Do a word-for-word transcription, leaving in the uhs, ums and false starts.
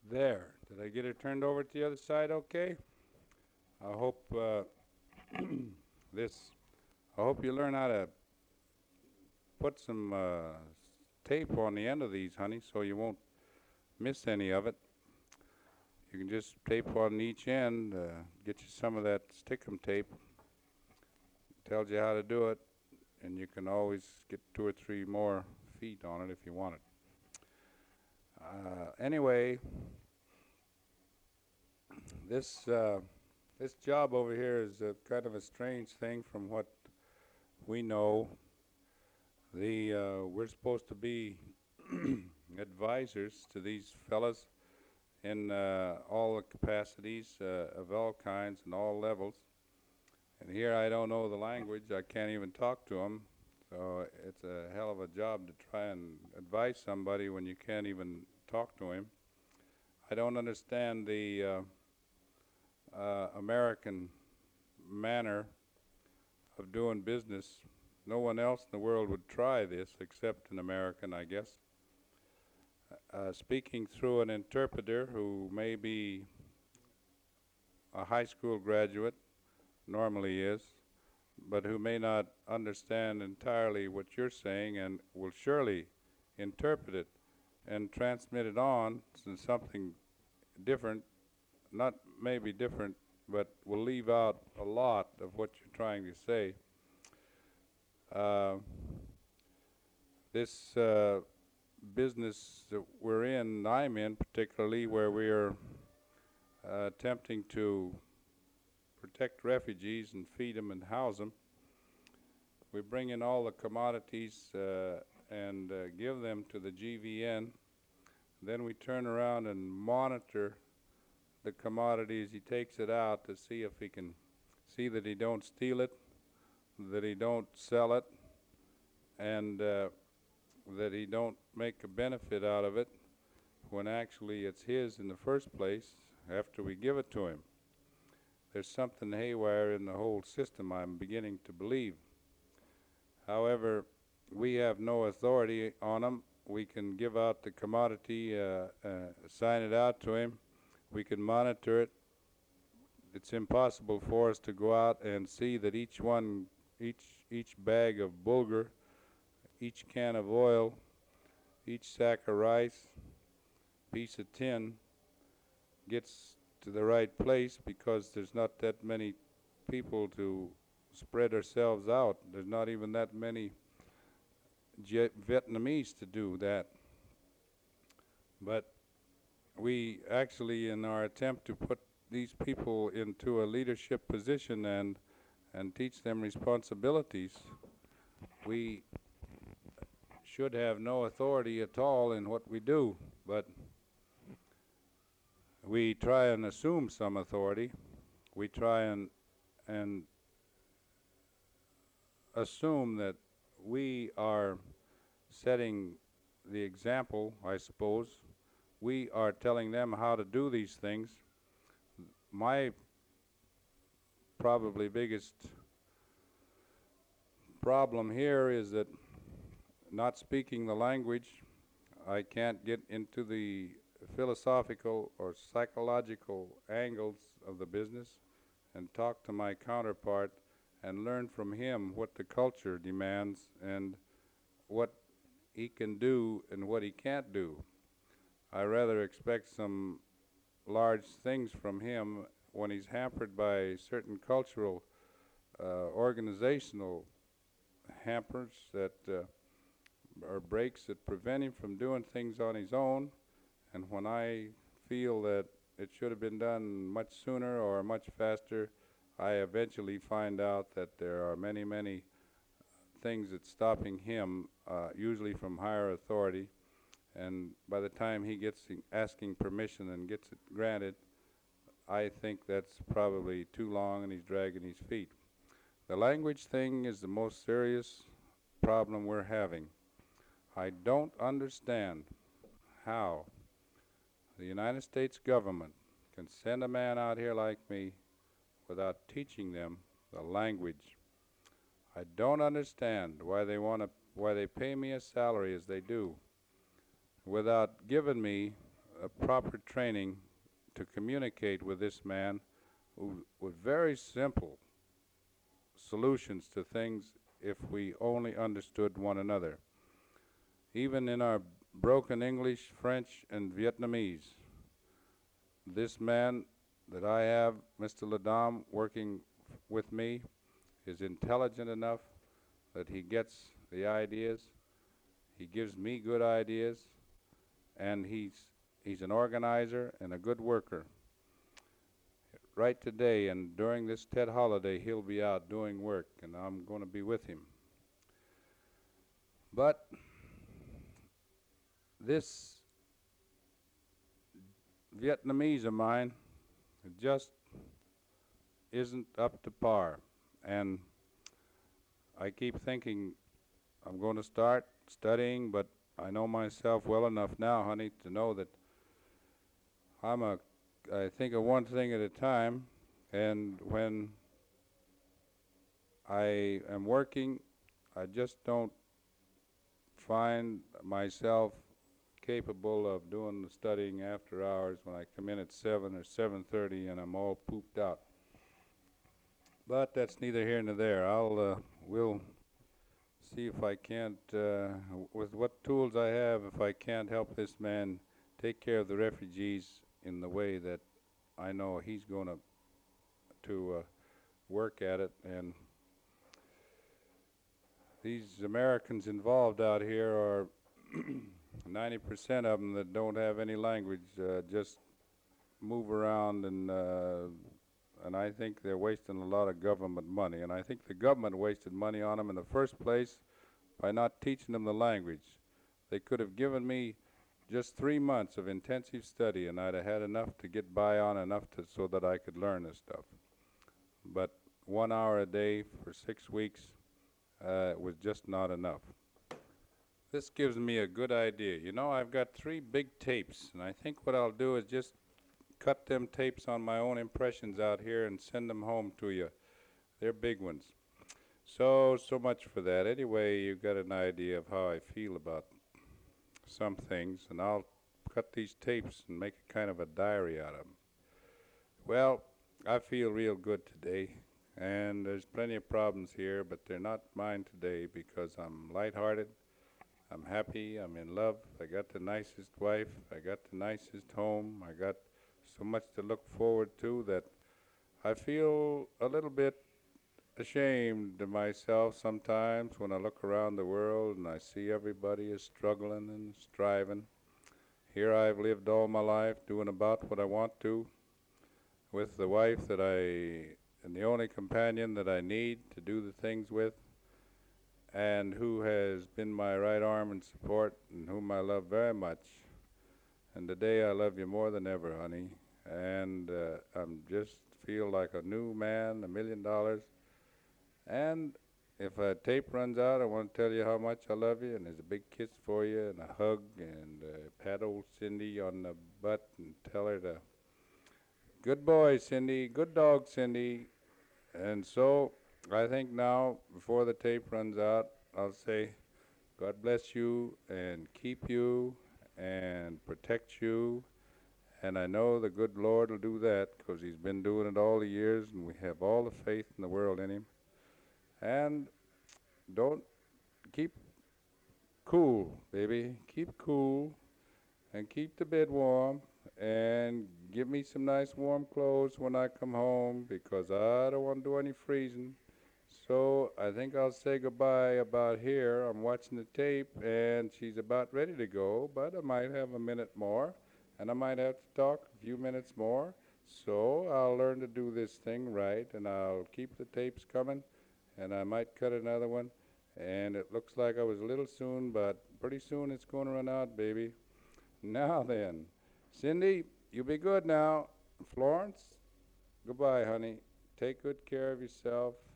There. Did I get it turned over to the other side okay? I hope uh, this, I hope you learn how to put some uh, tape on the end of these, honey, so you won't miss any of it. You can just tape on each end, uh, get you some of that stickum tape. Tells you how to do it, and you can always get two or three more feet on it if you want it. Uh, anyway, this uh, this job over here is a kind of a strange thing from what we know. The uh, we're supposed to be advisors to these fellas in uh, all the capacities uh, of all kinds and all levels. And here I don't know the language. I can't even talk to them. So it's a hell of a job to try and advise somebody when you can't even talk to him. I don't understand the uh, uh, American manner of doing business. No one else in the world would try this except an American, I guess. Uh, speaking through an interpreter who may be a high school graduate, normally is, but who may not understand entirely what you're saying and will surely interpret it and transmit it on to something different, not maybe different, but will leave out a lot of what you're trying to say. Uh, this uh, business that we're in, I'm in particularly, where we're uh, attempting to protect refugees and feed them and house them. We bring in all the commodities uh, and uh, give them to the G V N. Then we turn around and monitor the commodities. He takes it out to see if he can see that he don't steal it, that he don't sell it, and uh, that he don't make a benefit out of it when actually it's his in the first place after we give it to him. There's something haywire in the whole system, I'm beginning to believe. However, we have no authority on them. We can give out the commodity, uh, uh, sign it out to him. We can monitor it. It's impossible for us to go out and see that each one, each each bag of bulgur, each can of oil, each sack of rice, piece of tin gets to the right place, because there's not that many people to spread ourselves out. There's not even that many Jet Vietnamese to do that. But we actually, in our attempt to put these people into a leadership position and and teach them responsibilities, we should have no authority at all in what we do. But we try and assume some authority. We try and and assume that we are setting the example, I suppose. We are telling them how to do these things. My probably biggest problem here is that, not speaking the language, I can't get into the philosophical or psychological angles of the business and talk to my counterpart and learn from him what the culture demands and what he can do and what he can't do. I rather expect some large things from him when he's hampered by certain cultural, uh, organizational hampers that uh, or breaks that prevent him from doing things on his own. And when I feel that it should have been done much sooner or much faster, I eventually find out that there are many, many things that's stopping him, uh, usually from higher authority. And by the time he gets asking permission and gets it granted, I think that's probably too long and he's dragging his feet. The language thing is the most serious problem we're having. I don't understand how the United States government can send a man out here like me without teaching them the language. I don't understand why they want to, why they pay me a salary as they do, without giving me a proper training to communicate with this man who, with very simple solutions to things if we only understood one another. Even in our broken English, French, and Vietnamese, this man that I have, Mister Ladam, working f- with me, is intelligent enough that he gets the ideas. He gives me good ideas, and he's he's an organizer and a good worker. Right today and during this Ted holiday, he'll be out doing work, and I'm going to be with him. But this Vietnamese of mine just isn't up to par, and I keep thinking I'm going to start studying, but I know myself well enough now, honey, to know that I'm a, I think of one thing at a time, and when I am working, I just don't find myself capable of doing the studying after hours when I come in at seven or seven thirty and I'm all pooped out. But that's neither here nor there. I'll, uh, we'll see if I can't, uh, with what tools I have, if I can't help this man take care of the refugees in the way that I know he's going to to uh, work at it. And these Americans involved out here are ninety percent of them that don't have any language, uh, just move around, and uh, and I think they're wasting a lot of government money. And I think the government wasted money on them in the first place by not teaching them the language. They could have given me just three months of intensive study, and I'd have had enough to get by on, enough to, so that I could learn this stuff. But one hour a day for six weeks uh, was just not enough. This gives me a good idea. You know, I've got three big tapes, and I think what I'll do is just cut them tapes on my own impressions out here and send them home to you. They're big ones. So, so much for that. Anyway, you got an idea of how I feel about some things, and I'll cut these tapes and make a kind of a diary out of them. Well, I feel real good today, and there's plenty of problems here, but they're not mine today because I'm lighthearted. I'm happy, I'm in love, I got the nicest wife, I got the nicest home, I got so much to look forward to that I feel a little bit ashamed of myself sometimes when I look around the world and I see everybody is struggling and striving. Here I've lived all my life doing about what I want to, with the wife that I, and the only companion that I need to do the things with, and who has been my right arm and support, and whom I love very much. And today I love you more than ever, honey. And uh, I'm just feel like a new man, a million dollars. And if a tape runs out, I want to tell you how much I love you, and there's a big kiss for you, and a hug, and uh, pat old Cindy on the butt, and tell her to, good boy, Cindy, good dog, Cindy. And so I think now, before the tape runs out, I'll say, God bless you and keep you and protect you. And I know the good Lord will do that because he's been doing it all the years, and we have all the faith in the world in him. And don't, keep cool, baby. Keep cool and keep the bed warm, and give me some nice warm clothes when I come home because I don't want to do any freezing. So I think I'll say goodbye about here. I'm watching the tape, and she's about ready to go, but I might have a minute more, and I might have to talk a few minutes more. So I'll learn to do this thing right, and I'll keep the tapes coming, and I might cut another one. And it looks like I was a little soon, but pretty soon it's going to run out, baby. Now then, Cindy, you be good now. Florence, goodbye, honey. Take good care of yourself.